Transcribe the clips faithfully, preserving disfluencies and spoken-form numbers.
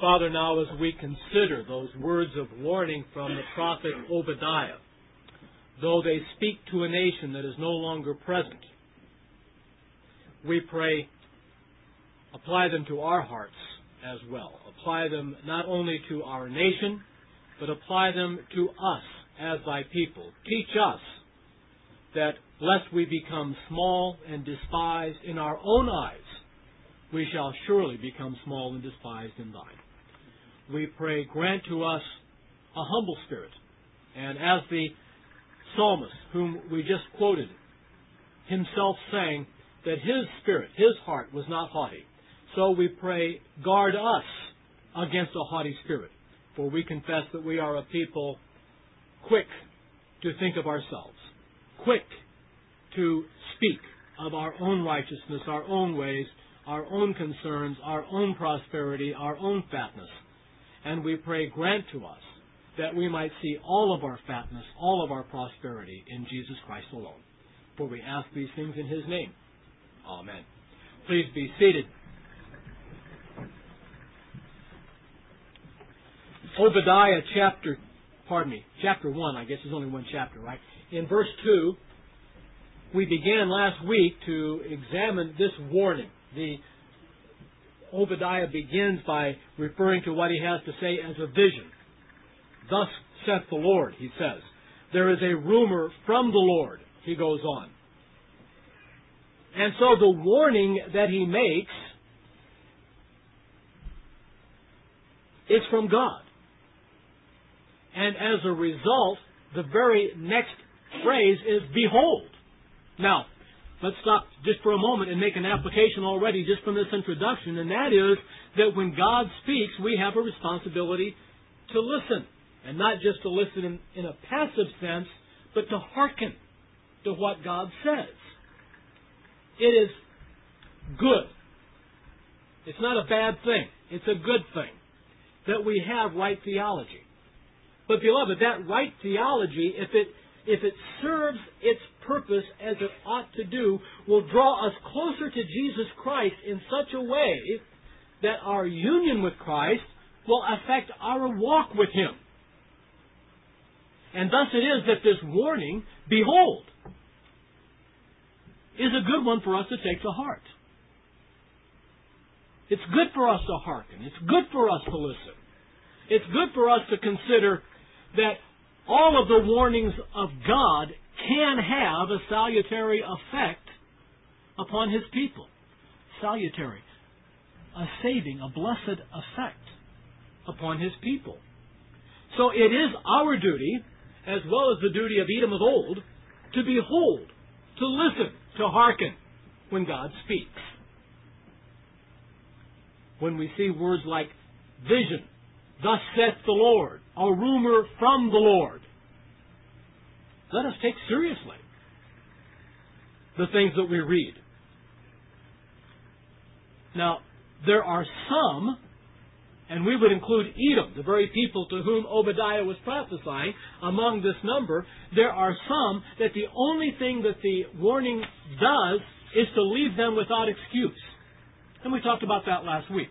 Father, now as we consider those words of warning from the prophet Obadiah, though they speak to a nation that is no longer present, we pray, apply them to our hearts as well. Apply them not only to our nation, but apply them to us as thy people. Teach us that lest we become small and despised in our own eyes, we shall surely become small and despised in thine. We pray, grant to us a humble spirit. And as the psalmist, whom we just quoted, himself saying that his spirit, his heart was not haughty. So we pray, guard us against a haughty spirit. For we confess that we are a people quick to think of ourselves, quick to speak of our own righteousness, our own ways, our own concerns, our own prosperity, our own fatness. And we pray, grant to us that we might see all of our fatness, all of our prosperity in Jesus Christ alone. For we ask these things in His name. Amen. Please be seated. Obadiah chapter, pardon me, chapter one, I guess there's only one chapter, right? In verse two, we began last week to examine this warning. The Obadiah begins by referring to what he has to say as a vision. Thus saith the Lord, he says. There is a rumor from the Lord, he goes on. And so the warning that he makes is from God. And as a result, the very next phrase is, behold. Now, let's stop just for a moment and make an application already just from this introduction, and that is that when God speaks, we have a responsibility to listen. And not just to listen in, in a passive sense, but to hearken to what God says. It is good. It's not a bad thing. It's a good thing that we have right theology. But beloved, that right theology, if it if it serves its purpose as it ought to do, will draw us closer to Jesus Christ in such a way that our union with Christ will affect our walk with Him. And thus it is that this warning, behold, is a good one for us to take to heart. It's good for us to hearken. It's good for us to listen. It's good for us to consider that all of the warnings of God can have a salutary effect upon His people. Salutary. A saving, a blessed effect upon His people. So it is our duty, as well as the duty of Edom of old, to behold, to listen, to hearken when God speaks. When we see words like vision, thus saith the Lord, a rumor from the Lord, let us take seriously the things that we read. Now, there are some, and we would include Edom, the very people to whom Obadiah was prophesying, among this number. There are some that the only thing that the warning does is to leave them without excuse. And we talked about that last week.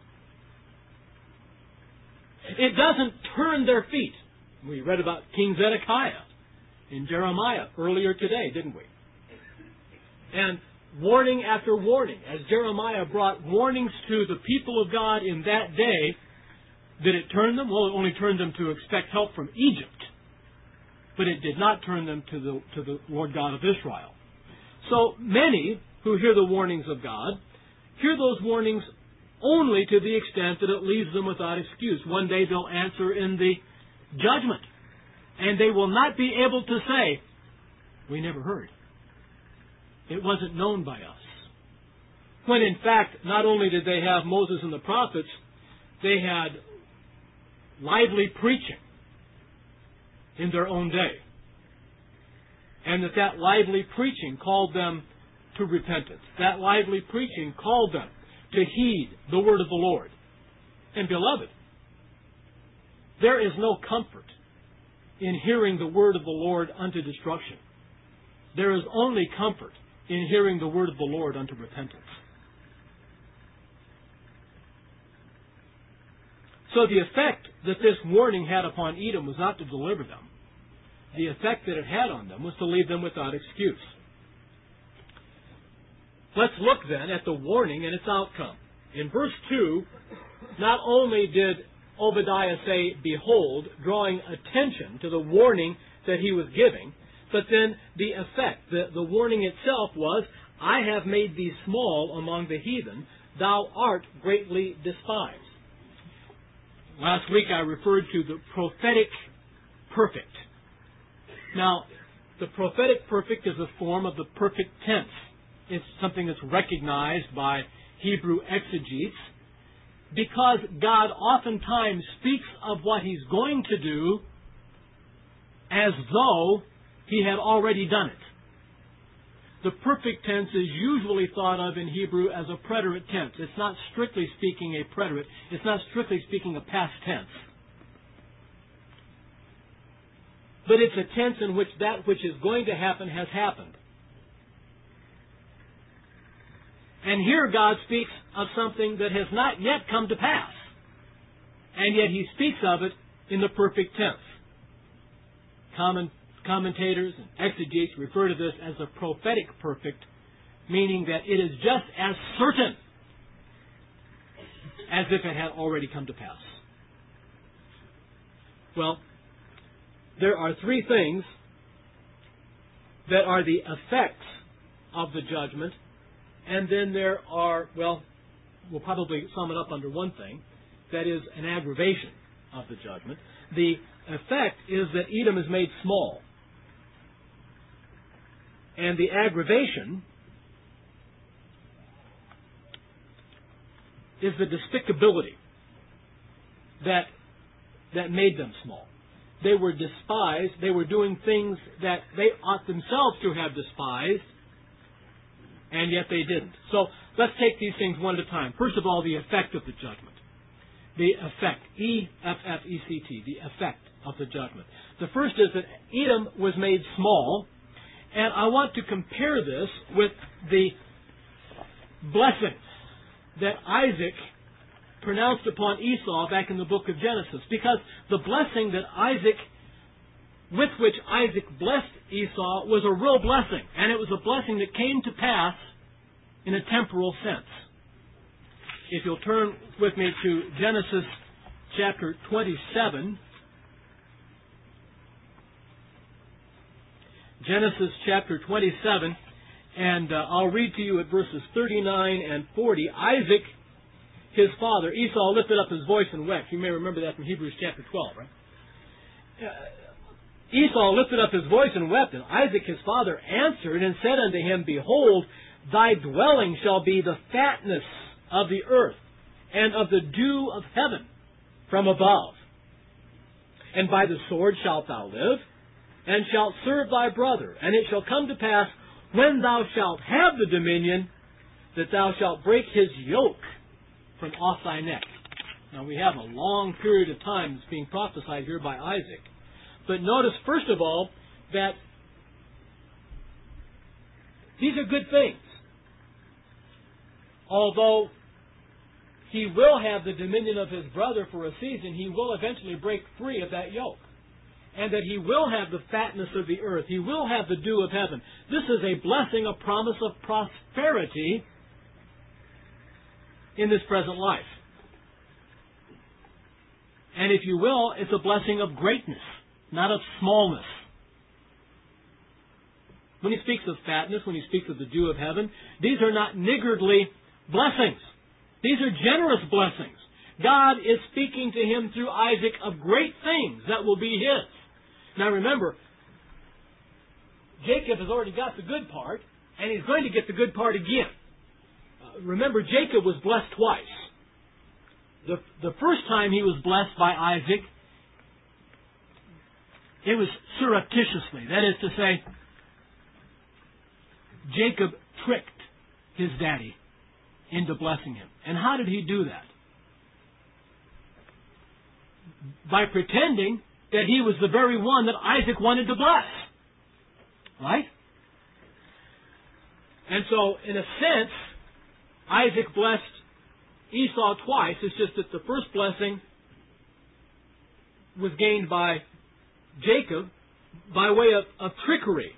It doesn't turn their feet. We read about King Zedekiah in Jeremiah earlier today, didn't we? And warning after warning, as Jeremiah brought warnings to the people of God in that day, did it turn them? Well, it only turned them to expect help from Egypt. But it did not turn them to the, to the Lord God of Israel. So many who hear the warnings of God hear those warnings only to the extent that it leaves them without excuse. One day they'll answer in the judgment. And they will not be able to say, we never heard. It wasn't known by us. When in fact, not only did they have Moses and the prophets, they had lively preaching in their own day. And that that lively preaching called them to repentance. That lively preaching called them to heed the word of the Lord. And beloved, there is no comfort in hearing the word of the Lord unto destruction. There is only comfort in hearing the word of the Lord unto repentance. So the effect that this warning had upon Edom was not to deliver them. The effect that it had on them was to leave them without excuse. Let's look then at the warning and its outcome. In verse two, not only did Obadiah say, "Behold," drawing attention to the warning that he was giving, but then the effect, the, the warning itself was, "I have made thee small among the heathen, thou art greatly despised." Last week I referred to the prophetic perfect. Now, the prophetic perfect is a form of the perfect tense. It's something that's recognized by Hebrew exegetes because God oftentimes speaks of what He's going to do as though He had already done it. The perfect tense is usually thought of in Hebrew as a preterite tense. It's not strictly speaking a preterite. It's not strictly speaking a past tense. But it's a tense in which that which is going to happen has happened. And here God speaks of something that has not yet come to pass. And yet He speaks of it in the perfect tense. Common commentators and exegetes refer to this as a prophetic perfect, meaning that it is just as certain as if it had already come to pass. Well, there are three things that are the effects of the judgment, and then there are, well, we'll probably sum it up under one thing, that is an aggravation of the judgment. The effect is that Edom is made small. And the aggravation is the despicability that, that made them small. They were despised. They were doing things that they ought themselves to have despised, and yet they didn't. So let's take these things one at a time. First of all, the effect of the judgment. The effect. E F F E C T. The effect of the judgment. The first is that Edom was made small, and I want to compare this with the blessing that Isaac pronounced upon Esau back in the book of Genesis. Because the blessing that Isaac, with which Isaac blessed Esau, was a real blessing. And it was a blessing that came to pass in a temporal sense. If you'll turn with me to Genesis chapter twenty-seven. Genesis chapter twenty-seven, and uh, I'll read to you at verses thirty-nine and forty. Isaac, his father, Esau lifted up his voice and wept. You may remember that from Hebrews chapter twelve, right? Uh, Esau lifted up his voice and wept, and Isaac his father answered and said unto him, Behold, thy dwelling shall be the fatness of the earth, and of the dew of heaven from above. And by the sword shalt thou live, and shalt serve thy brother. And it shall come to pass, when thou shalt have the dominion, that thou shalt break his yoke from off thy neck. Now we have a long period of time that's being prophesied here by Isaac. But notice, first of all, that these are good things. Although he will have the dominion of his brother for a season, he will eventually break free of that yoke. And that he will have the fatness of the earth. He will have the dew of heaven. This is a blessing, a promise of prosperity in this present life. And if you will, it's a blessing of greatness, not of smallness. When he speaks of fatness, when he speaks of the dew of heaven, these are not niggardly blessings. These are generous blessings. God is speaking to him through Isaac of great things that will be his. Now remember, Jacob has already got the good part, and he's going to get the good part again. Uh, remember, Jacob was blessed twice. The, the first time he was blessed by Isaac, it was surreptitiously. That is to say, Jacob tricked his daddy into blessing him. And how did he do that? By pretending that he was the very one that Isaac wanted to bless. Right? And so, in a sense, Isaac blessed Esau twice. It's just that the first blessing was gained by Jacob by way of, of trickery.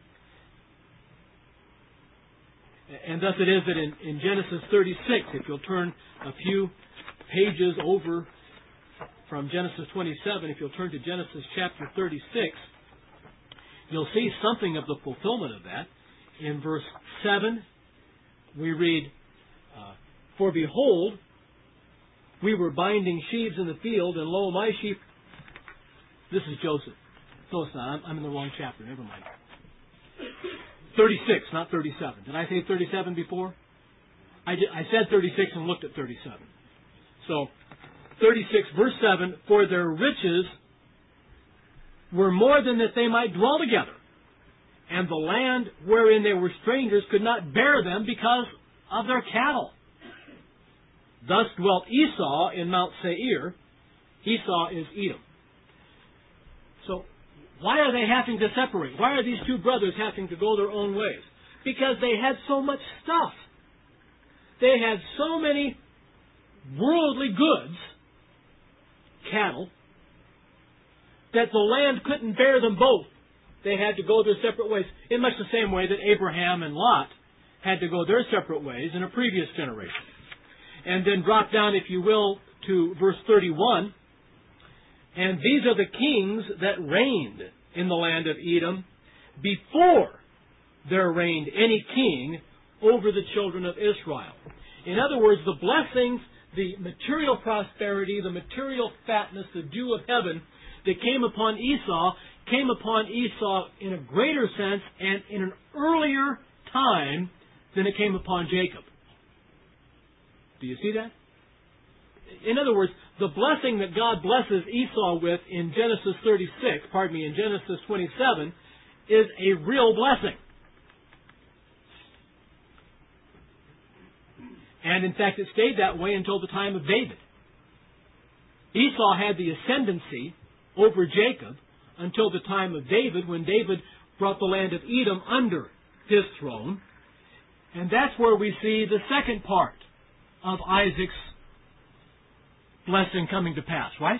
And thus it is that in, in Genesis thirty-six, if you'll turn a few pages over from Genesis twenty-seven, if you'll turn to Genesis chapter thirty-six, you'll see something of the fulfillment of that. In verse seven, we read, uh, For behold, we were binding sheaves in the field, and lo, my sheep... This is Joseph. No, it's not. I'm, I'm in the wrong chapter. Never mind. thirty-six, not thirty-seven. Did I say thirty-seven before? I, did, I said thirty-six and looked at thirty-seven. So, thirty-six, verse seven, For their riches were more than that they might dwell together, and the land wherein they were strangers could not bear them because of their cattle. Thus dwelt Esau in Mount Seir. Esau is Edom. So, why are they having to separate? Why are these two brothers having to go their own ways? Because they had so much stuff. They had so many worldly goods, cattle, that the land couldn't bear them both. They had to go their separate ways, in much the same way that Abraham and Lot had to go their separate ways in a previous generation. And then drop down, if you will, to verse thirty-one. And these are the kings that reigned in the land of Edom before there reigned any king over the children of Israel. In other words, the blessings, the material prosperity, the material fatness, the dew of heaven that came upon Esau, came upon Esau in a greater sense and in an earlier time than it came upon Jacob. Do you see that? In other words, the blessing that God blesses Esau with in Genesis thirty-six, pardon me, in Genesis twenty-seven, is a real blessing. And in fact, it stayed that way until the time of David. Esau had the ascendancy over Jacob until the time of David, when David brought the land of Edom under his throne. And that's where we see the second part of Isaac's blessing coming to pass, right?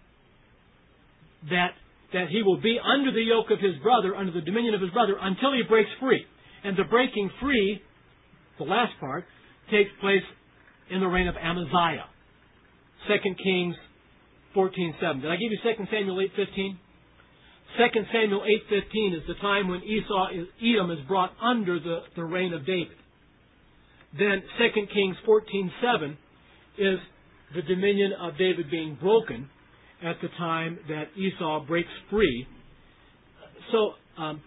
That, that he will be under the yoke of his brother, under the dominion of his brother, until he breaks free. And the breaking free, the last part, takes place in the reign of Amaziah. Second Kings fourteen seven. Did I give you Second Samuel eight fifteen? Second Samuel eight fifteen is the time when Esau is, Edom is brought under the, the reign of David. Then Second Kings fourteen seven is the dominion of David being broken at the time that Esau breaks free. So, um,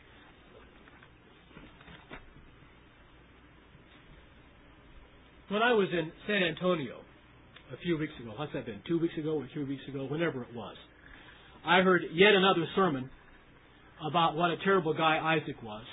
when I was in San Antonio a few weeks ago, what's that been, two weeks ago or three weeks ago, whenever it was, I heard yet another sermon about what a terrible guy Isaac was.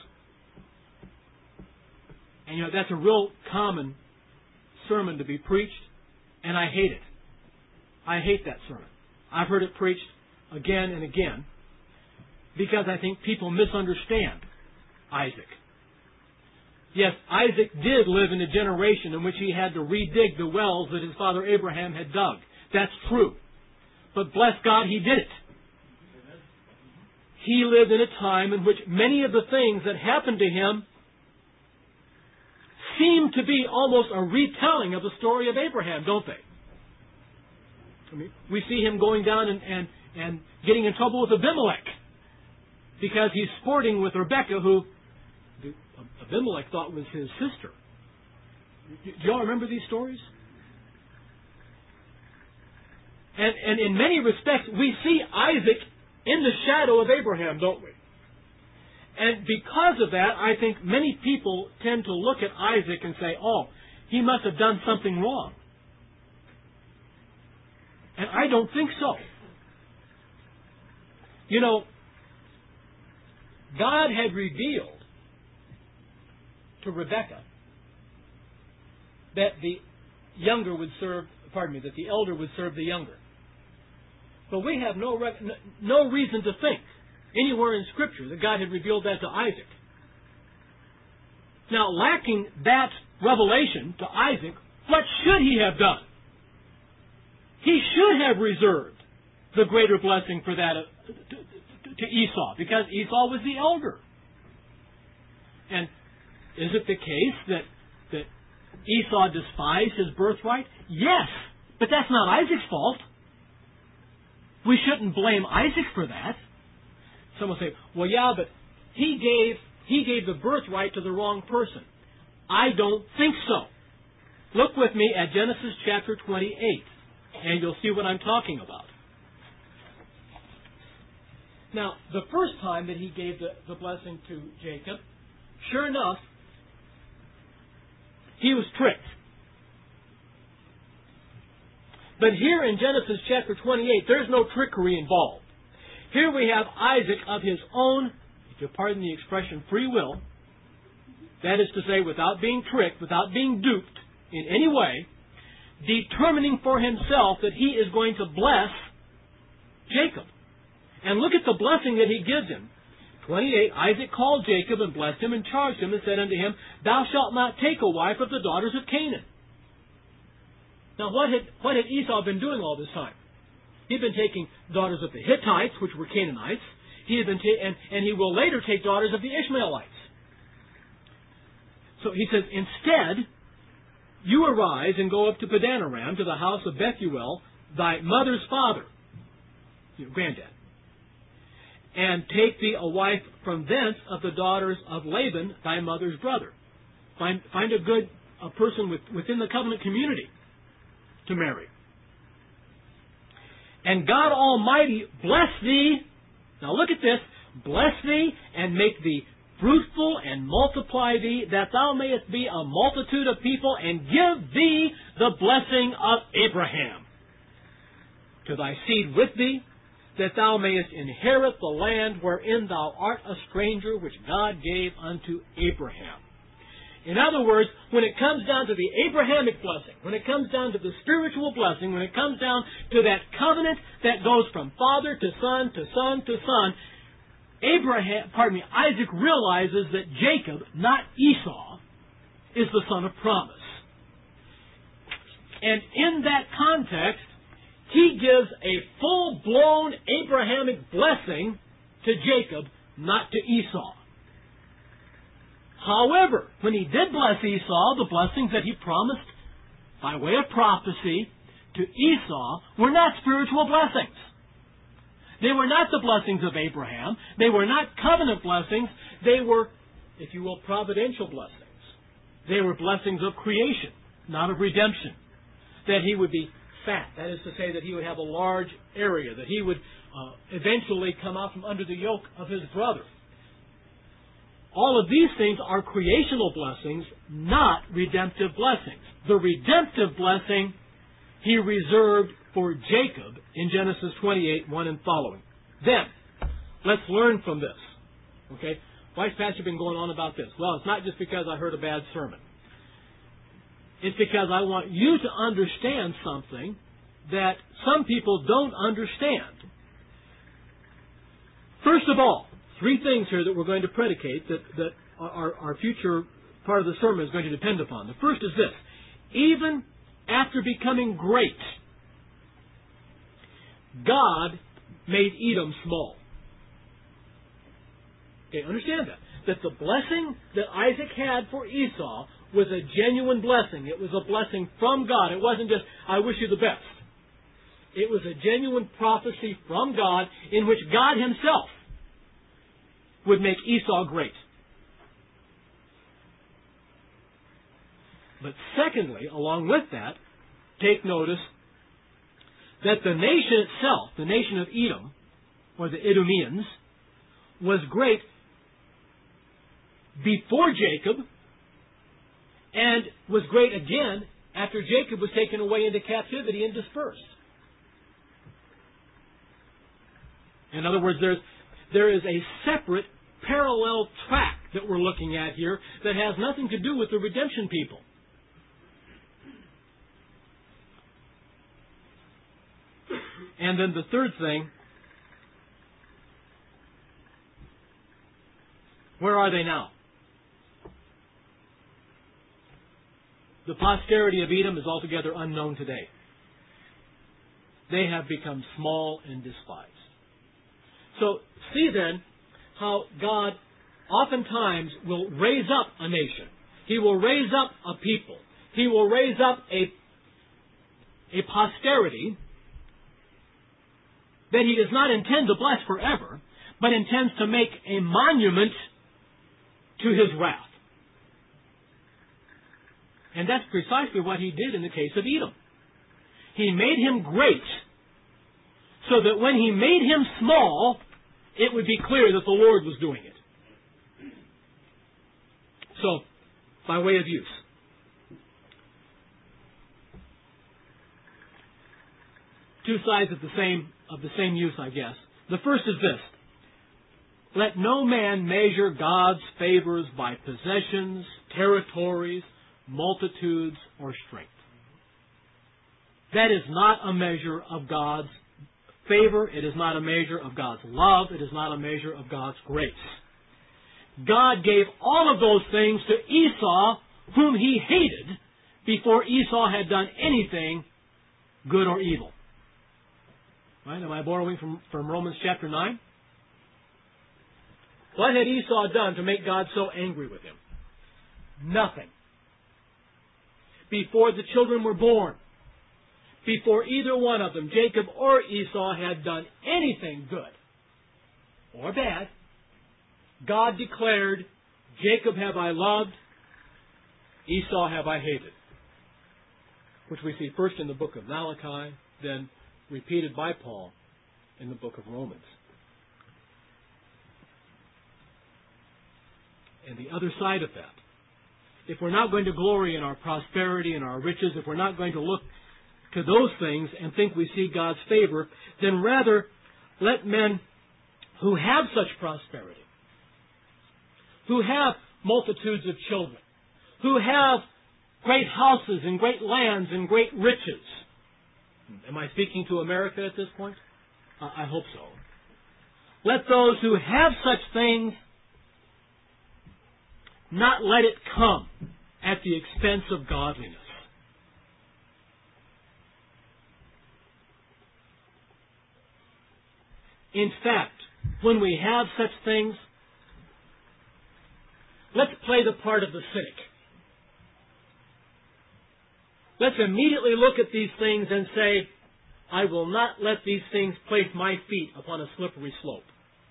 And you know, that's a real common sermon to be preached, and I hate it. I hate that sermon. I've heard it preached again and again because I think people misunderstand Isaac. Yes, Isaac did live in a generation in which he had to redig the wells that his father Abraham had dug. That's true. But bless God, he did it. He lived in a time in which many of the things that happened to him seem to be almost a retelling of the story of Abraham, don't they? I mean, we see him going down and, and, and getting in trouble with Abimelech because he's sporting with Rebekah, who Abimelech thought was his sister. Do y'all remember these stories? And, and in many respects, we see Isaac in the shadow of Abraham, don't we? And because of that, I think many people tend to look at Isaac and say, oh, he must have done something wrong. And I don't think so. You know, God had revealed to Rebekah that the younger would serve, pardon me, that the elder would serve the younger. But we have no, no reason to think anywhere in Scripture that God had revealed that to Isaac. Now, lacking that revelation to Isaac, what should he have done? He should have reserved the greater blessing for that uh, to, to, to Esau, because Esau was the elder. And is it the case that, that Esau despised his birthright? Yes, but that's not Isaac's fault. We shouldn't blame Isaac for that. Some will say, well, yeah, but he gave he gave the birthright to the wrong person. I don't think so. Look with me at Genesis chapter twenty-eight, and you'll see what I'm talking about. Now, the first time that he gave the, the blessing to Jacob, sure enough, he was tricked. But here in Genesis chapter twenty-eight, there's no trickery involved. Here we have Isaac of his own, if you'll pardon the expression, free will. That is to say, without being tricked, without being duped in any way, determining for himself that he is going to bless Jacob. And look at the blessing that he gives him. twenty-eight, Isaac called Jacob and blessed him and charged him and said unto him, Thou shalt not take a wife of the daughters of Canaan. Now, what had, what had Esau been doing all this time? He'd been taking daughters of the Hittites, which were Canaanites. He had been ta- and, and he will later take daughters of the Ishmaelites. So he says, instead, you arise and go up to Padanaram, to the house of Bethuel, thy mother's father, your granddad, and take thee a wife from thence of the daughters of Laban, thy mother's brother. Find, find a good a person with, within the covenant community to marry. And God Almighty bless thee, now look at this, bless thee and make thee fruitful and multiply thee, that thou mayest be a multitude of people, and give thee the blessing of Abraham to thy seed with thee, that thou mayest inherit the land wherein thou art a stranger, which God gave unto Abraham. In other words, when it comes down to the Abrahamic blessing, when it comes down to the spiritual blessing, when it comes down to that covenant that goes from father to son to son to son, Abraham, pardon me, Isaac realizes that Jacob, not Esau, is the son of promise. And in that context, he gives a full-blown Abrahamic blessing to Jacob, not to Esau. However, when he did bless Esau, the blessings that he promised by way of prophecy to Esau were not spiritual blessings. They were not the blessings of Abraham. They were not covenant blessings. They were, if you will, providential blessings. They were blessings of creation, not of redemption. That he would be fat. That is to say that he would have a large area. That he would uh, eventually come out from under the yoke of his brother. All of these things are creational blessings, not redemptive blessings. The redemptive blessing he reserved for Jacob in Genesis twenty-eight, one and following. Then, let's learn from this. Okay? Why's Pastor been going on about this? Well, it's not just because I heard a bad sermon. It's because I want you to understand something that some people don't understand. First of all, three things here that we're going to predicate that, that our, our future part of the sermon is going to depend upon. The first is this. Even after becoming great, God made Edom small. Okay, understand that. That the blessing that Isaac had for Esau was a genuine blessing. It was a blessing from God. It wasn't just, I wish you the best. It was a genuine prophecy from God in which God Himself would make Esau great. But secondly, along with that, take notice that the nation itself, the nation of Edom, or the Edomians, was great before Jacob and was great again after Jacob was taken away into captivity and dispersed. In other words, there's, there is a separate parallel track that we're looking at here that has nothing to do with the redemption people. And then the third thing, where are they now? The posterity of Edom is altogether unknown today. they have become small and despised. So see then how God oftentimes will raise up a nation. He will raise up a people. He will raise up a, a posterity that He does not intend to bless forever, but intends to make a monument to His wrath. And that's precisely what He did in the case of Edom. He made him great so that when He made him small, it would be clear that the Lord was doing it. So, by way of use. Two sides of the same of the same use, I guess. The first is this. Let no man measure God's favors by possessions, territories, multitudes, or strength. That is not a measure of God's favor. It is not a measure of God's love. It is not a measure of God's grace. God gave all of those things to Esau, whom He hated, before Esau had done anything good or evil. Right? Am I borrowing from, from Romans chapter nine? What had Esau done to make God so angry with him? Nothing. Before the children were born, before either one of them, Jacob or Esau, had done anything good or bad, God declared, Jacob have I loved, Esau have I hated. Which we see first in the book of Malachi, then repeated by Paul in the book of Romans. And the other side of that, if we're not going to glory in our prosperity and our riches, if we're not going to look to those things and think we see God's favor, then rather let men who have such prosperity, who have multitudes of children, who have great houses and great lands and great riches. Am I speaking to America at this point? I hope so. Let those who have such things not let it come at the expense of godliness. In fact, when we have such things, let's play the part of the cynic. Let's immediately look at these things and say, I will not let these things place my feet upon a slippery slope.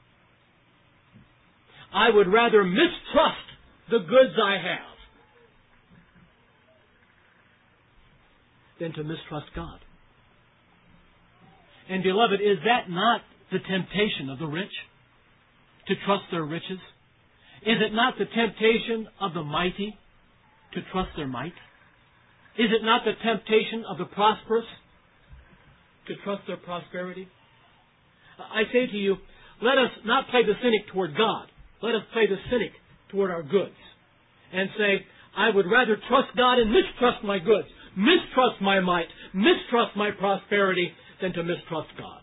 I would rather mistrust the goods I have than to mistrust God. And beloved, is that not the temptation of the rich? To trust their riches? Is it not the temptation of the mighty to trust their might? Is it not the temptation of the prosperous to trust their prosperity? I say to you, let us not play the cynic toward God. Let us play the cynic toward our goods. And say, I would rather trust God and mistrust my goods, mistrust my might, mistrust my prosperity, than to mistrust God.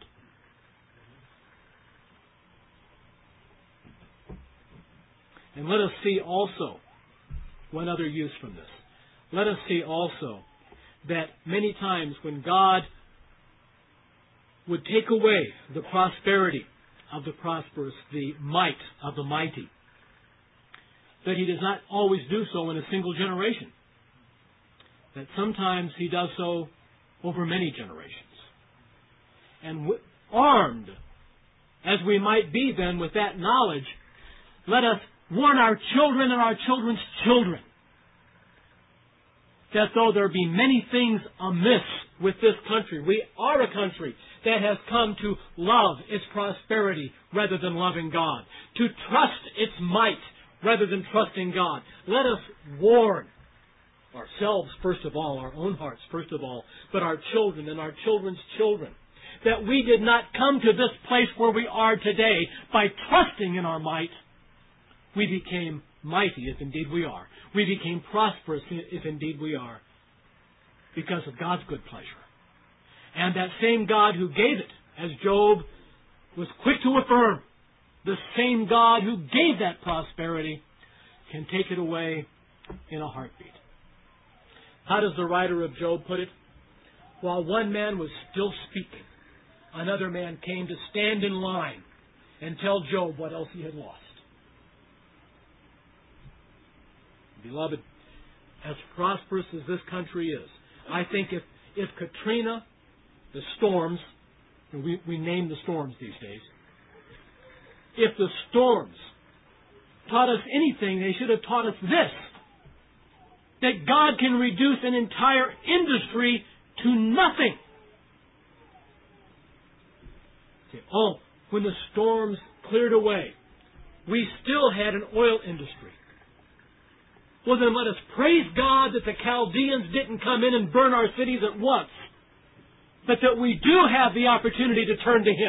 And let us see also one other use from this. Let us see also that many times when God would take away the prosperity of the prosperous, the might of the mighty, that He does not always do so in a single generation. That sometimes He does so over many generations. And armed, as we might be then with that knowledge, let us warn our children and our children's children that though there be many things amiss with this country, we are a country that has come to love its prosperity rather than loving God, to trust its might rather than trusting God. Let us warn ourselves, first of all, our own hearts, first of all, but our children and our children's children, that we did not come to this place where we are today by trusting in our might. We became mighty, if indeed we are. We became prosperous, if indeed we are, because of God's good pleasure. And that same God who gave it, as Job was quick to affirm, the same God who gave that prosperity can take it away in a heartbeat. How does the writer of Job put it? while one man was still speaking, another man came to stand in line and tell Job what else he had lost. Beloved, as prosperous as this country is, I think if, if Katrina, the storms, we, we name the storms these days, if the storms taught us anything, they should have taught us this: that God can reduce an entire industry to nothing. Okay. Oh, when the storms cleared away, we still had an oil industry. Well, then let us praise God that the Chaldeans didn't come in and burn our cities at once, but that we do have the opportunity to turn to Him.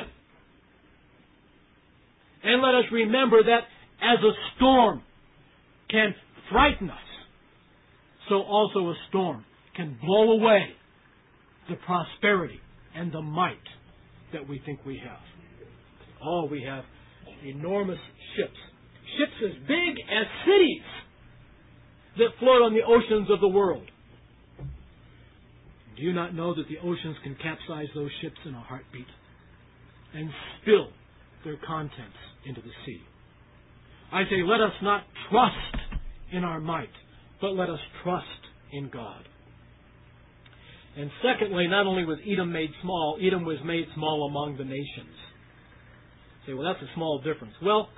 And let us remember that as a storm can frighten us, so also a storm can blow away the prosperity and the might that we think we have. Oh, we have enormous ships. Ships as big as cities that float on the oceans of the world. Do you not know that the oceans can capsize those ships in a heartbeat and spill their contents into the sea? I say, let us not trust in our might, but let us trust in God. And secondly, not only was Edom made small, Edom was made small among the nations. You say, well, that's a small difference. Well,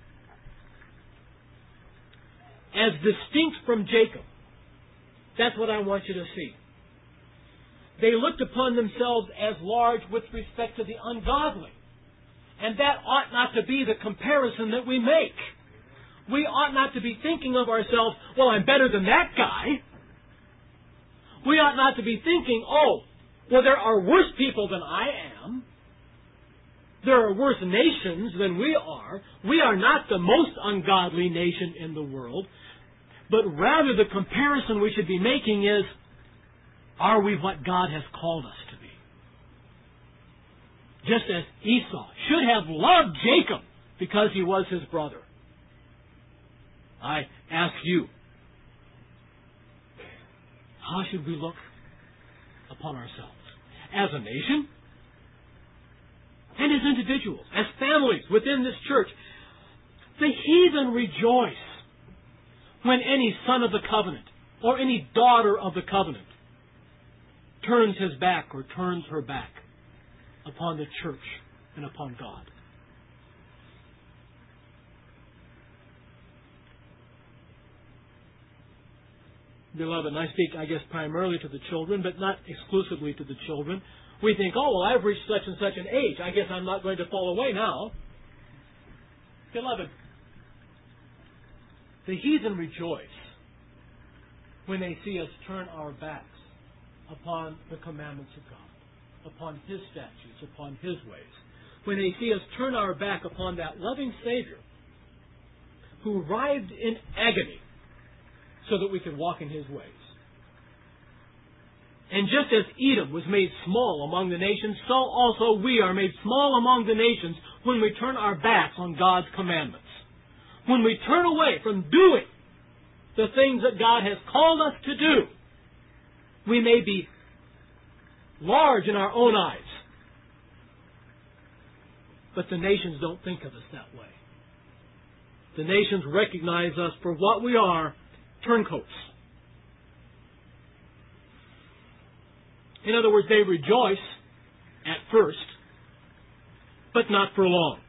as distinct from Jacob, that's what I want you to see. They looked upon themselves as large with respect to the ungodly. And that ought not to be the comparison that we make. We ought not to be thinking of ourselves, well, I'm better than that guy. We ought not to be thinking, oh, well, there are worse people than I am. There are worse nations than we are. We are not the most ungodly nation in the world. But rather the comparison we should be making is, are we what God has called us to be? Just as Esau should have loved Jacob because he was his brother. I ask you, how should we look upon ourselves? As a nation, and as individuals, as families within this church. The heathen rejoice when any son of the covenant or any daughter of the covenant turns his back or turns her back upon the church and upon God. Beloved, and I speak, I guess, primarily to the children, but not exclusively to the children. We think, oh, well, I've reached such and such an age. I guess I'm not going to fall away now. Beloved, the heathen rejoice when they see us turn our backs upon the commandments of God, upon His statutes, upon His ways. When they see us turn our back upon that loving Savior who writhed in agony so that we could walk in His ways. And just as Edom was made small among the nations, so also we are made small among the nations when we turn our backs on God's commandments. When we turn away from doing the things that God has called us to do, we may be large in our own eyes, but the nations don't think of us that way. The nations recognize us for what we are, turncoats. In other words, they rejoice at first, but not for long.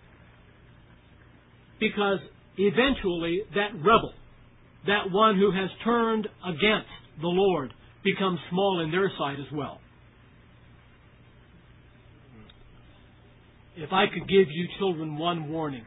Because eventually that rebel, that one who has turned against the Lord, becomes small in their sight as well. If I could give you children one warning,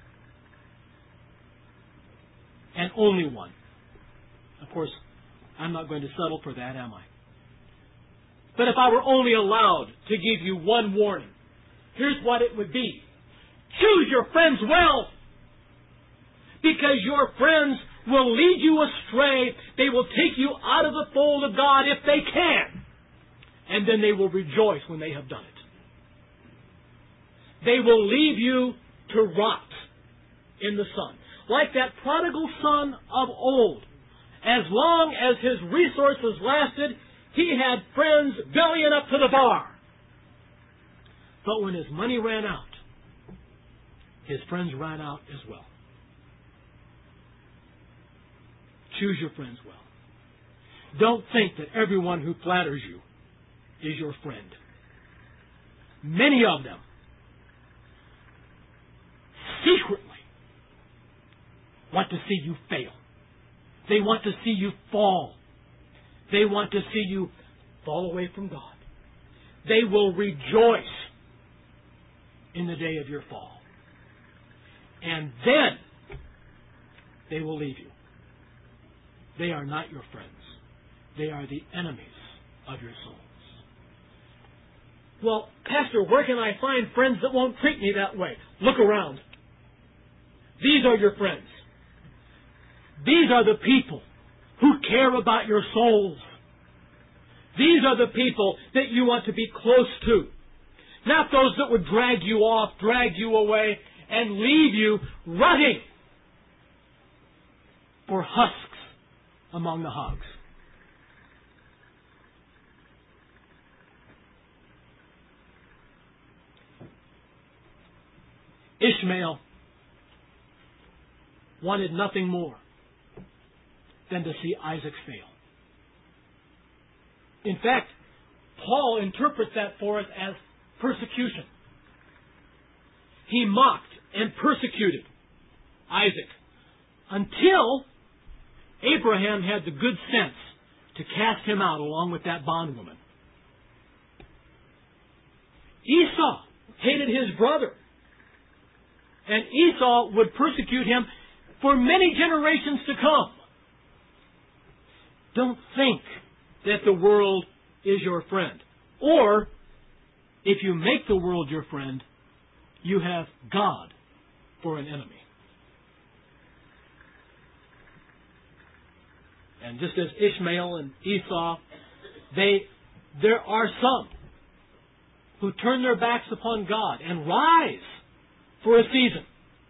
and only one. Of course, I'm not going to settle for that, am I? But if I were only allowed to give you one warning, here's what it would be. Choose your friends well, because your friends will lead you astray. They will take you out of the fold of God if they can. And then they will rejoice when they have done it. They will leave you to rot in the sun. Like that prodigal son of old. As long as his resources lasted, He had friends bellying up to the bar. But when his money ran out, his friends ran out as well. Choose your friends well. Don't think that everyone who flatters you is your friend. Many of them secretly want to see you fail. They want to see you fall. They want to see you fall away from God. They will rejoice in the day of your fall. And then they will leave you. They are not your friends. They are the enemies of your souls. Well, Pastor, where can I find friends that won't treat me that way? Look around. These are your friends. These are the people who care about your souls. These are the people that you want to be close to. Not those that would drag you off, drag you away, and leave you rutting for husks among the hogs. Ishmael wanted nothing more than to see Isaac fail. In fact, Paul interprets that for us as persecution. He mocked and persecuted Isaac until Abraham had the good sense to cast him out along with that bondwoman. Esau hated his brother, and Esau would persecute him for many generations to come. Don't think that the world is your friend. Or, if you make the world your friend, you have God for an enemy. And just as Ishmael and Esau, they, there are some who turn their backs upon God and rise for a season.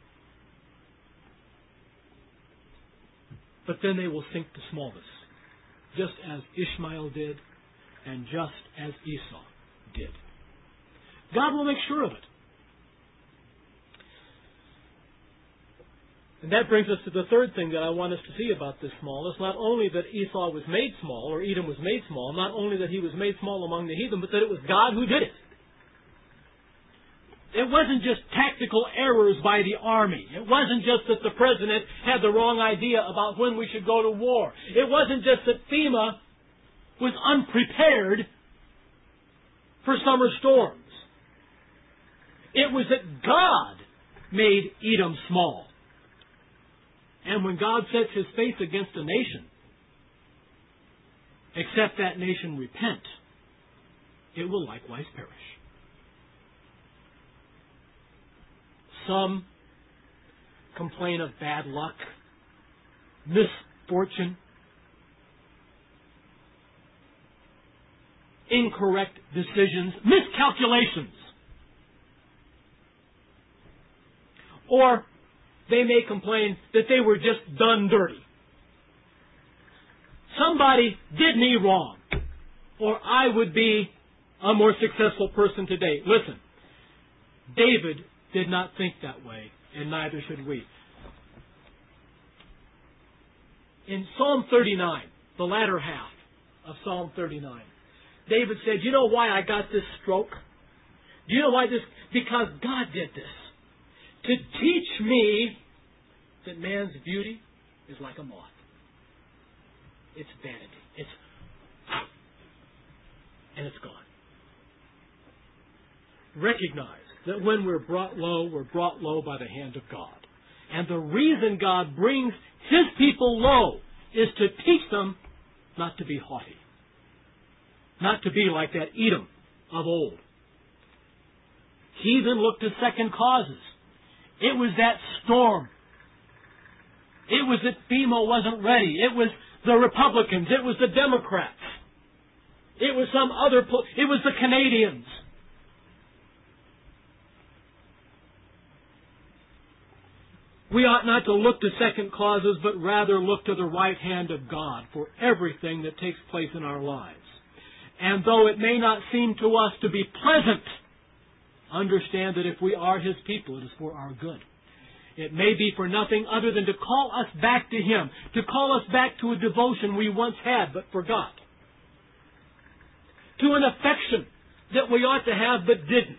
But then they will sink to smallness, just as Ishmael did and just as Esau did. God will make sure of it. And that brings us to the third thing that I want us to see about this smallness. Not only that Esau was made small, or Edom was made small, not only that he was made small among the heathen, but that it was God who did it. It wasn't just tactical errors by the army. It wasn't just that the president had the wrong idea about when we should go to war. It wasn't just that FEMA was unprepared for summer storms. It was that God made Edom small. And when God sets His face against a nation, except that nation repent, it will likewise perish. Some complain of bad luck, misfortune, incorrect decisions, miscalculations. Or they may complain that they were just done dirty. Somebody did me wrong, or I would be a more successful person today. Listen, David did not think that way, and neither should we. In Psalm thirty-nine, the latter half of Psalm thirty-nine, David said, "You know why I got this stroke? Do you know why this? Because God did this. To teach me that man's beauty is like a moth. It's vanity. It's and it's gone." Recognize that when we're brought low, we're brought low by the hand of God. And the reason God brings His people low is to teach them not to be haughty. Not to be like that Edom of old. Heathen looked to second causes. It was that storm. It was that FEMA wasn't ready. It was the Republicans. It was the Democrats. It was some other... It was the Canadians. We ought not to look to second causes, but rather look to the right hand of God for everything that takes place in our lives. And though it may not seem to us to be pleasant, understand that if we are His people, it is for our good. It may be for nothing other than to call us back to Him, to call us back to a devotion we once had but forgot, to an affection that we ought to have but didn't,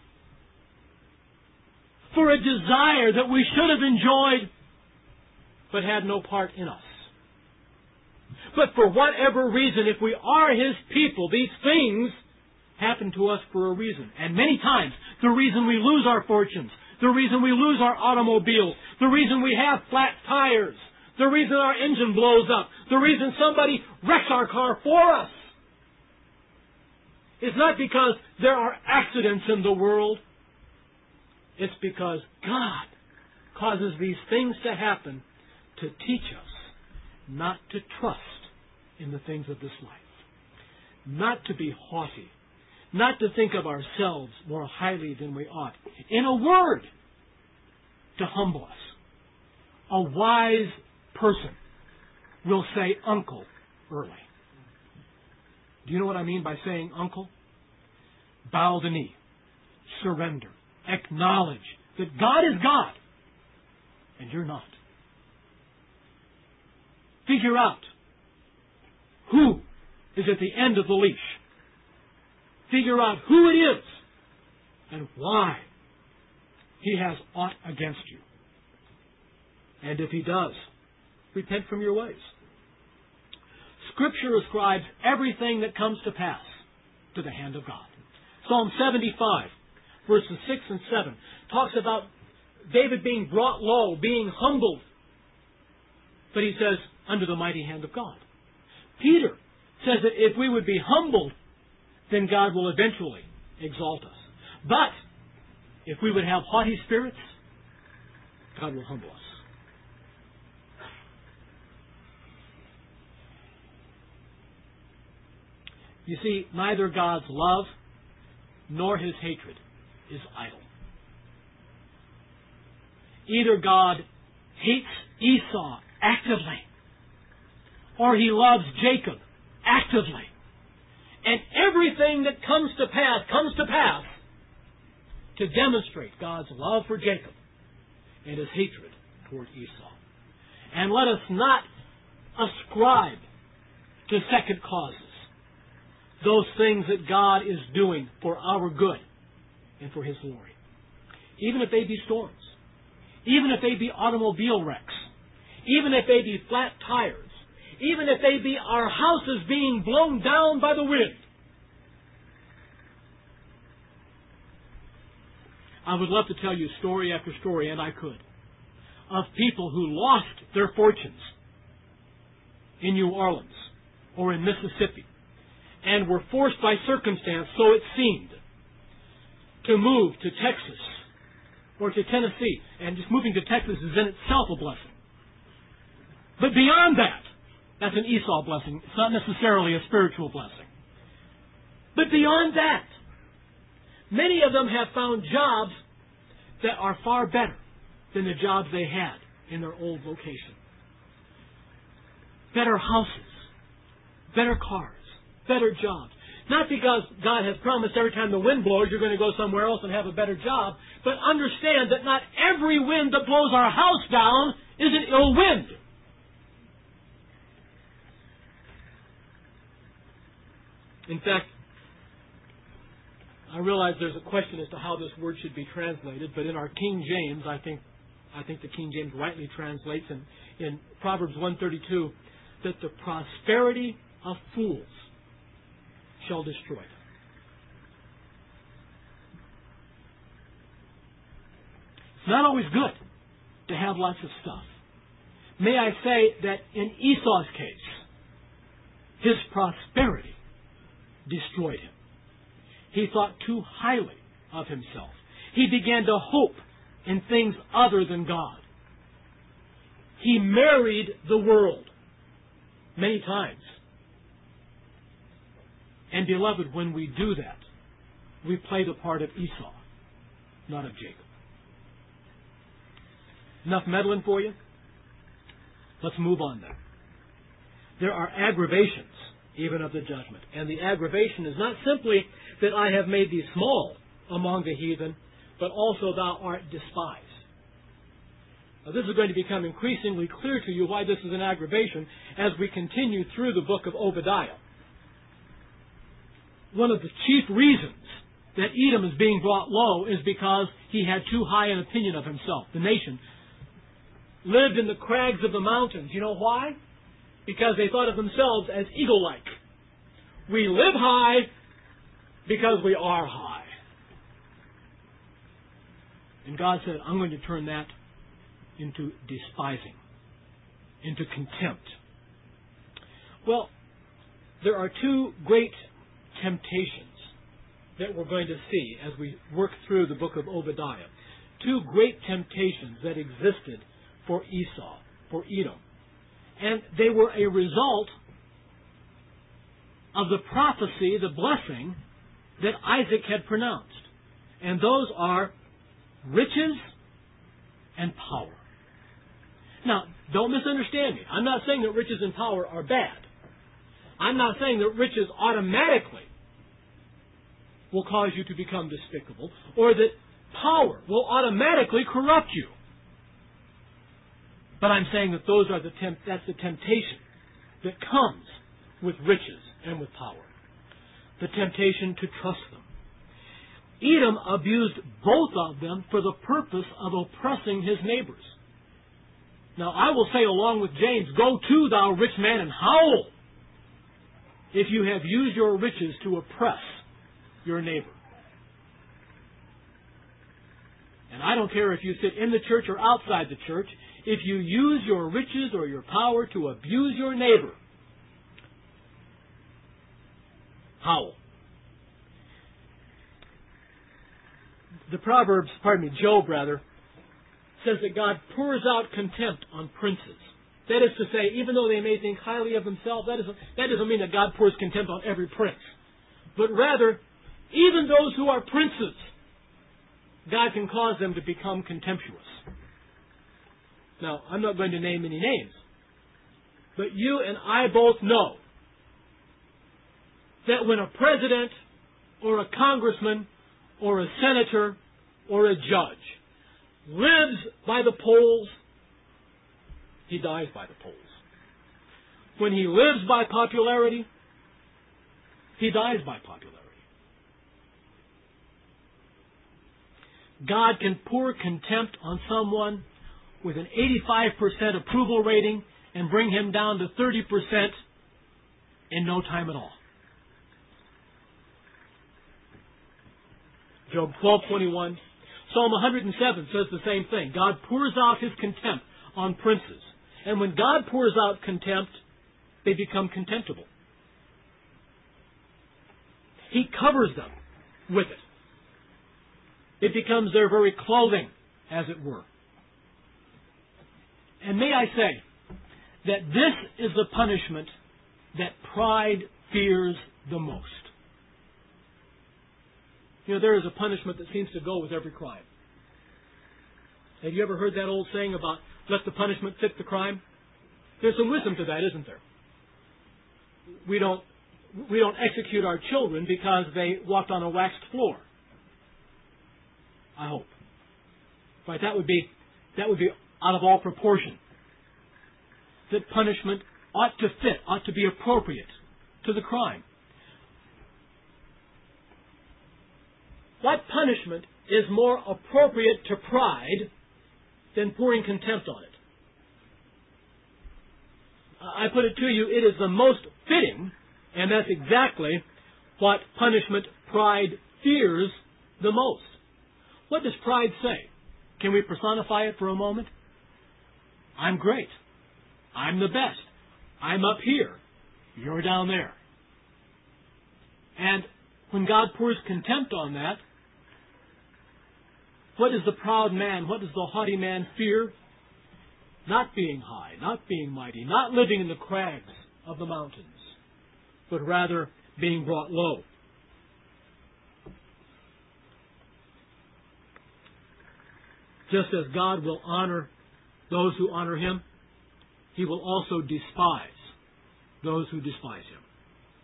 for a desire that we should have enjoyed but had no part in us. But for whatever reason, if we are His people, these things happen to us for a reason. And many times, the reason we lose our fortunes, the reason we lose our automobiles, the reason we have flat tires, the reason our engine blows up, the reason somebody wrecks our car for us, is not because there are accidents in the world. It's because God causes these things to happen to teach us not to trust in the things of this life, not to be haughty, not to think of ourselves more highly than we ought. In a word, to humble us. A wise person will say uncle early. Do you know what I mean by saying uncle? Bow the knee. Surrender. Acknowledge that God is God and you're not. Figure out who is at the end of the leash. Figure out who it is and why he has aught against you. And if he does, repent from your ways. Scripture ascribes everything that comes to pass to the hand of God. Psalm seventy-five, verses six and seven, talks about David being brought low, being humbled. But he says, under the mighty hand of God. Peter says that if we would be humbled, then God will eventually exalt us. But if we would have haughty spirits, God will humble us. You see, neither God's love nor His hatred is idle. Either God hates Esau actively, or He loves Jacob actively. And everything that comes to pass, comes to pass to demonstrate God's love for Jacob and His hatred toward Esau. And let us not ascribe to second causes those things that God is doing for our good and for His glory. Even if they be storms, even if they be automobile wrecks, even if they be flat tires, even if they be our houses being blown down by the wind. I would love to tell you story after story, and I could, of people who lost their fortunes in New Orleans or in Mississippi and were forced by circumstance, so it seemed, to move to Texas or to Tennessee. And just moving to Texas is in itself a blessing. But beyond that, that's an Esau blessing. It's not necessarily a spiritual blessing. But beyond that, many of them have found jobs that are far better than the jobs they had in their old location. Better houses, better cars, better jobs. Not because God has promised every time the wind blows you're going to go somewhere else and have a better job, but understand that not every wind that blows our house down is an ill wind. In fact, I realize there's a question as to how this word should be translated, but in our King James, I think I think the King James rightly translates in, in Proverbs one thirty-two that the prosperity of fools shall destroy them. It's not always good to have lots of stuff. May I say that in Esau's case, his prosperity destroyed him. He thought too highly of himself. He began to hope in things other than God. He married the world many times. And beloved, when we do that, we play the part of Esau, not of Jacob. Enough meddling for you? Let's move on then. There are aggravations even of the judgment. And the aggravation is not simply that I have made thee small among the heathen, but also thou art despised. Now, this is going to become increasingly clear to you why this is an aggravation as we continue through the book of Obadiah. One of the chief reasons that Edom is being brought low is because he had too high an opinion of himself. The nation lived in the crags of the mountains. You know why? Because they thought of themselves as eagle-like. We live high because we are high. And God said, I'm going to turn that into despising, into contempt. Well, there are two great temptations that we're going to see as we work through the book of Obadiah. Two great temptations that existed for Esau, for Edom. And they were a result of the prophecy, the blessing, that Isaac had pronounced. And those are riches and power. Now, don't misunderstand me. I'm not saying that riches and power are bad. I'm not saying that riches automatically will cause you to become despicable, or that power will automatically corrupt you. But I'm saying that those are the temp- that's the temptation that comes with riches and with power. The temptation to trust them. Edom abused both of them for the purpose of oppressing his neighbors. Now, I will say along with James, go to thou rich man and howl if you have used your riches to oppress your neighbor. And I don't care if you sit in the church or outside the church, if you use your riches or your power to abuse your neighbor, howl. The Proverbs, pardon me, Job rather, says that God pours out contempt on princes. That is to say, even though they may think highly of themselves, that doesn't, that doesn't mean that God pours contempt on every prince. But rather, even those who are princes, God can cause them to become contemptuous. Now, I'm not going to name any names, but you and I both know that when a president or a congressman or a senator or a judge lives by the polls, he dies by the polls. When he lives by popularity, he dies by popularity. God can pour contempt on someone with an eighty-five percent approval rating and bring him down to thirty percent in no time at all. Job twelve twenty-one. Psalm one hundred seven says the same thing. God pours out His contempt on princes. And when God pours out contempt, they become contemptible. He covers them with it. It becomes their very clothing, as it were. And may I say that this is the punishment that pride fears the most. You know, there is a punishment that seems to go with every crime. Have you ever heard that old saying about let the punishment fit the crime? There's some wisdom to that, isn't there? We don't we don't execute our children because they walked on a waxed floor. I hope. Right, that would be that would be out of all proportion. That punishment ought to fit, ought to be appropriate to the crime. What punishment is more appropriate to pride than pouring contempt on it? I put it to you, it is the most fitting, and that's exactly what punishment pride fears the most. What does pride say? Can we personify it for a moment? I'm great. I'm the best. I'm up here. You're down there. And when God pours contempt on that, what does the proud man, what does the haughty man fear? Not being high, not being mighty, not living in the crags of the mountains, but rather being brought low. Just as God will honor those who honor Him, He will also despise those who despise Him.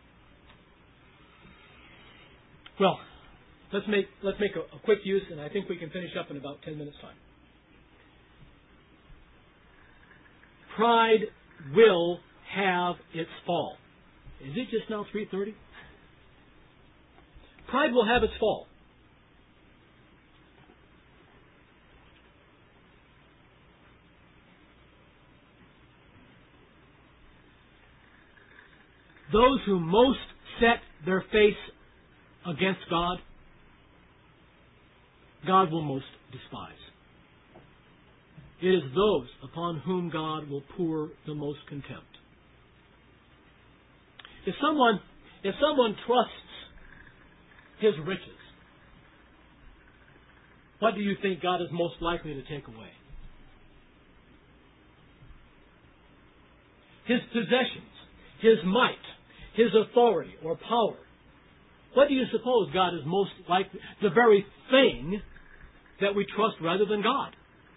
Well, let's make let's make a, a quick use, and I think we can finish up in about ten minutes' time. Pride will have its fall. Is it just now three thirty? Pride will have its fall. Those who most set their face against God, God will most despise. It is those upon whom God will pour the most contempt. If someone, if someone trusts his riches, what do you think God is most likely to take away? His possessions, his might, his authority or power. What do you suppose God is most likely? The very thing that we trust rather than God.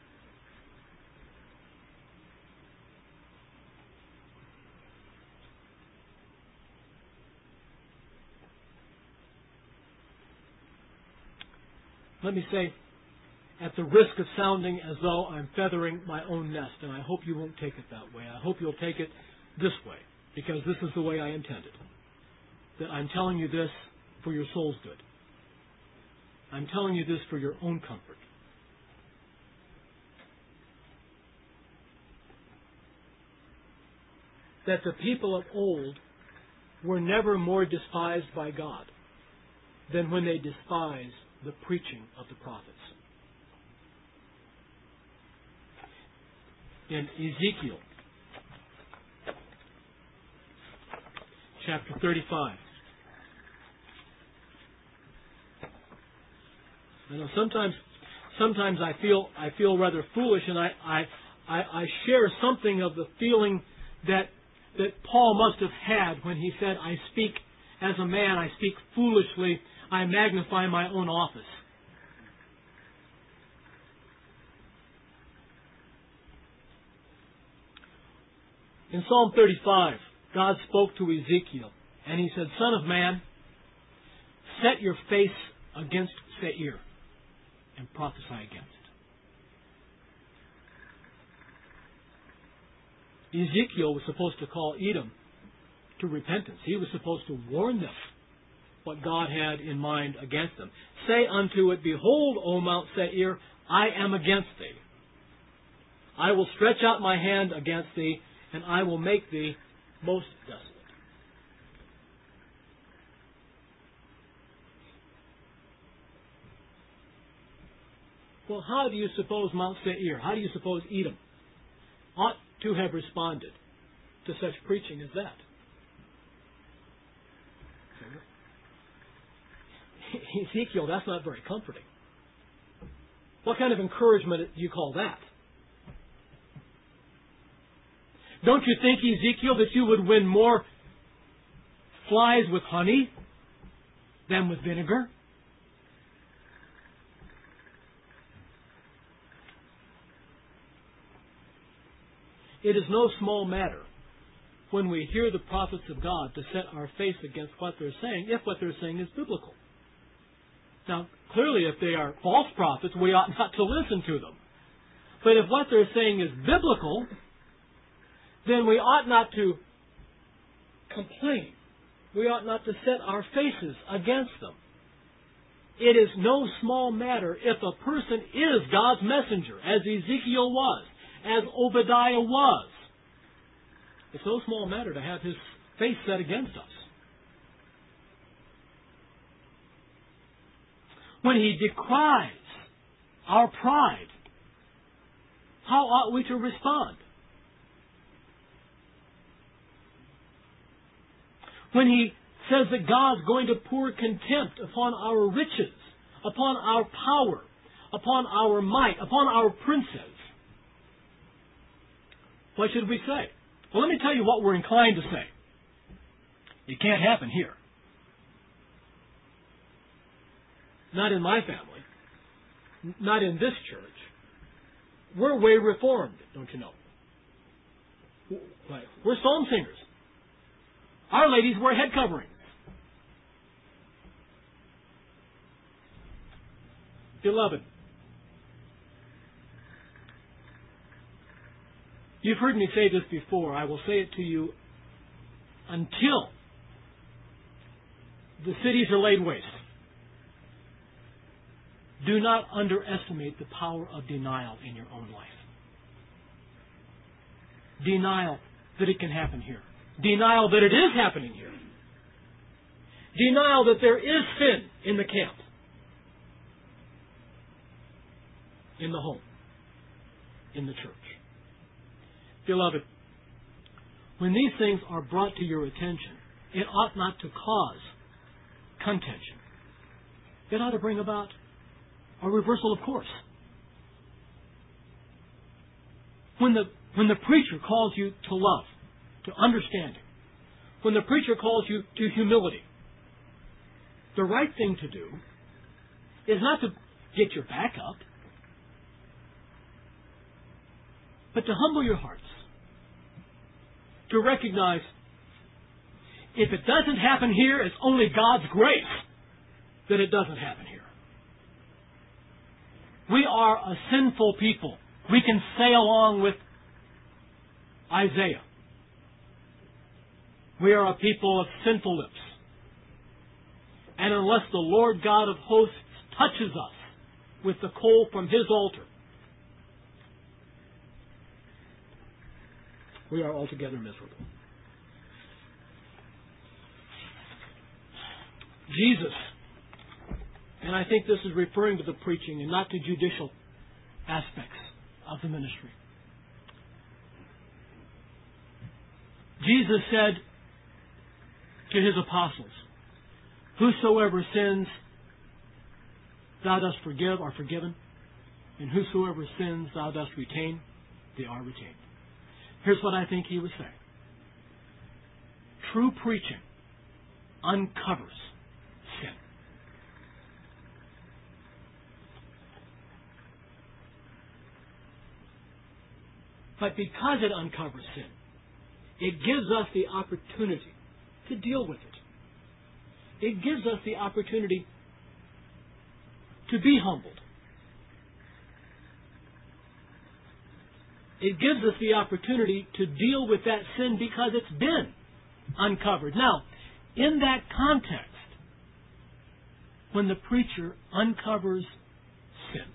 Let me say, at the risk of sounding as though I'm feathering my own nest, and I hope you won't take it that way. I hope you'll take it this way, because this is the way I intended. That I'm telling you this for your soul's good. I'm telling you this for your own comfort. That the people of old were never more despised by God than when they despised the preaching of the prophets. In Ezekiel chapter thirty-five. I know sometimes sometimes I feel I feel rather foolish, and I, I, I, I share something of the feeling that that Paul must have had when he said, I speak as a man, I speak foolishly, I magnify my own office. In Psalm thirty-five, God spoke to Ezekiel, and He said, Son of man, set your face against Seir and prophesy against it. Ezekiel was supposed to call Edom to repentance. He was supposed to warn them what God had in mind against them. Say unto it, Behold, O Mount Seir, I am against thee. I will stretch out my hand against thee, and I will make thee most desolate. Well, how do you suppose Mount Seir, how do you suppose Edom ought to have responded to such preaching as that? Ezekiel, that's not very comforting. What kind of encouragement do you call that? Don't you think, Ezekiel, that you would win more flies with honey than with vinegar? It is no small matter when we hear the prophets of God to set our face against what they're saying, if what they're saying is biblical. Now, clearly, if they are false prophets, we ought not to listen to them. But if what they're saying is biblical, then we ought not to complain. We ought not to set our faces against them. It is no small matter if a person is God's messenger, as Ezekiel was, as Obadiah was. It's no small matter to have his face set against us. When he decries our pride, how ought we to respond? When he says that God's going to pour contempt upon our riches, upon our power, upon our might, upon our princes, what should we say? Well, let me tell you what we're inclined to say. It can't happen here. Not in my family. Not in this church. We're way reformed, don't you know? We're psalm singers. Our ladies wear head coverings. Beloved, you've heard me say this before. I will say it to you until the cities are laid waste. Do not underestimate the power of denial in your own life. Denial that it can happen here. Denial that it is happening here. Denial that there is sin in the camp, in the home, in the church. Beloved, when these things are brought to your attention, it ought not to cause contention. It ought to bring about a reversal of course. When the, when the preacher calls you to love, to understanding, when the preacher calls you to humility, the right thing to do is not to get your back up, but to humble your hearts, to recognize if it doesn't happen here, it's only God's grace that it doesn't happen here. We are a sinful people. We can say along with Isaiah, we are a people of sinful lips. And unless the Lord God of hosts touches us with the coal from His altar, we are altogether miserable. Jesus, and I think this is referring to the preaching and not to judicial aspects of the ministry. Jesus said to His apostles, whosoever sins thou dost forgive are forgiven, and whosoever sins thou dost retain, they are retained. Here's what I think He was saying. True preaching uncovers sin. But because it uncovers sin, it gives us the opportunity to deal with it. It gives us the opportunity to be humbled. It gives us the opportunity to deal with that sin because it's been uncovered. Now, in that context, when the preacher uncovers sin,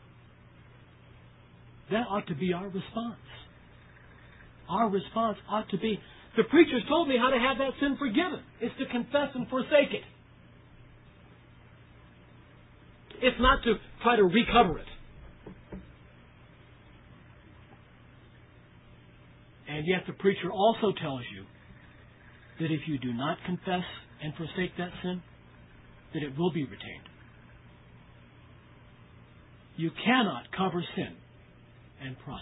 that ought to be our response. Our response ought to be, the preacher's told me how to have that sin forgiven. It's to confess and forsake it. It's not to try to recover it. And yet the preacher also tells you that if you do not confess and forsake that sin, that it will be retained. You cannot cover sin and prosper.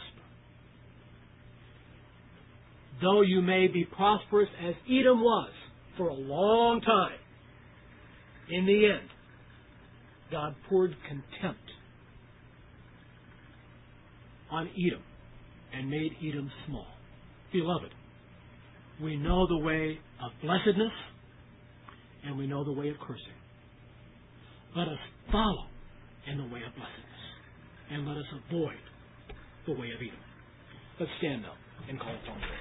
Though you may be prosperous as Edom was for a long time, in the end, God poured contempt on Edom and made Edom small. Beloved, we know the way of blessedness and we know the way of cursing. Let us follow in the way of blessedness and let us avoid the way of Edom. Let's stand up and call upon prayer.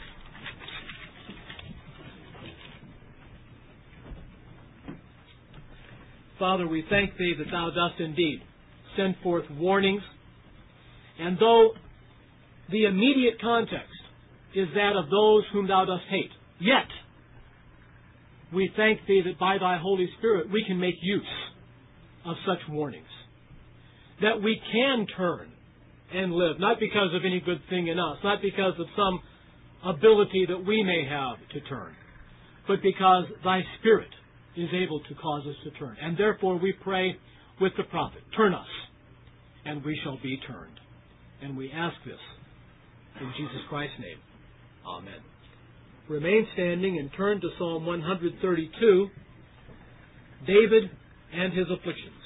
Father, we thank Thee that Thou dost indeed send forth warnings, and though the immediate context is that of those whom Thou dost hate, yet we thank Thee that by Thy Holy Spirit we can make use of such warnings, that we can turn and live, not because of any good thing in us, not because of some ability that we may have to turn, but because Thy Spirit is able to cause us to turn. And therefore we pray with the prophet, turn us, and we shall be turned. And we ask this in Jesus Christ's name. Amen. Remain standing and turn to Psalm one thirty-two, David and his afflictions.